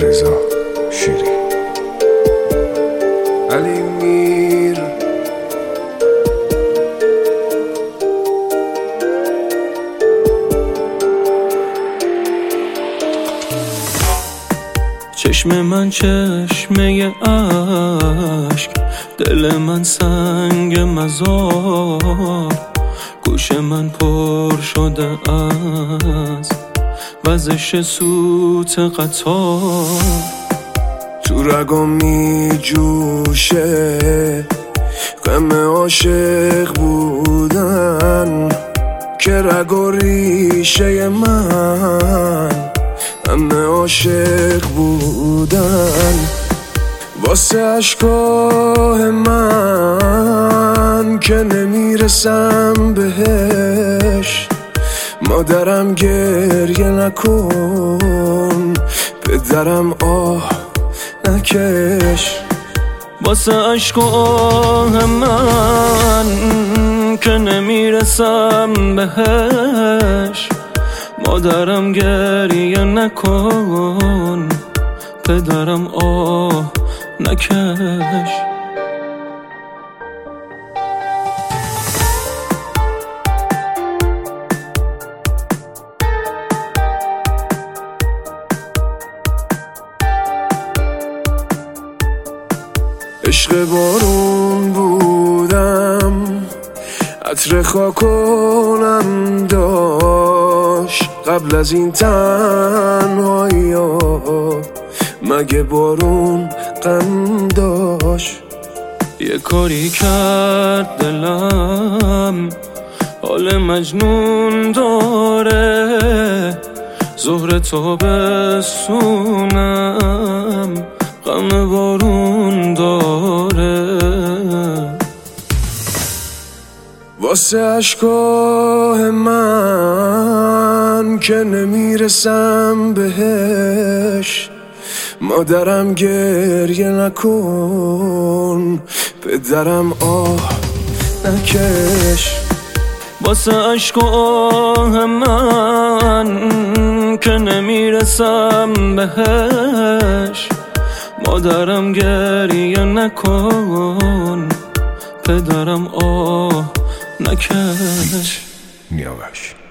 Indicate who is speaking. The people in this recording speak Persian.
Speaker 1: رضا شیری. علی میر
Speaker 2: چشم من چشمه عشق، دل من سنگ مزار، گوش من پر شده از وزش سوت قطار.
Speaker 1: تو رگم می جوشه غم عاشق بودن، که رگ و ریشه من همه عاشق بودن. واسه اشکاه من که نمیرسم بهش، مادرم گریه نکن، پدرم آه نکش.
Speaker 2: واسه عشق و آه من که نمیرسم بهش، مادرم گریه نکن، پدرم آه نکش.
Speaker 1: عشق بارون بودم، عطر خاکونم داشت قبل از این تنهایی ها، مگه بارون غم داشت؟
Speaker 2: یه کاری کرد دلم حال مجنون داره، ظهر تابستونم غم بارون داره.
Speaker 1: واسه اشکاه من که نمیرسم بهش، مادرم گریه نکن، پدرم آه نکش.
Speaker 2: واسه عشق و آه من که نمیرسم بهش، مادرم گریه نکن، پدرم آه نکش.
Speaker 1: نیاوش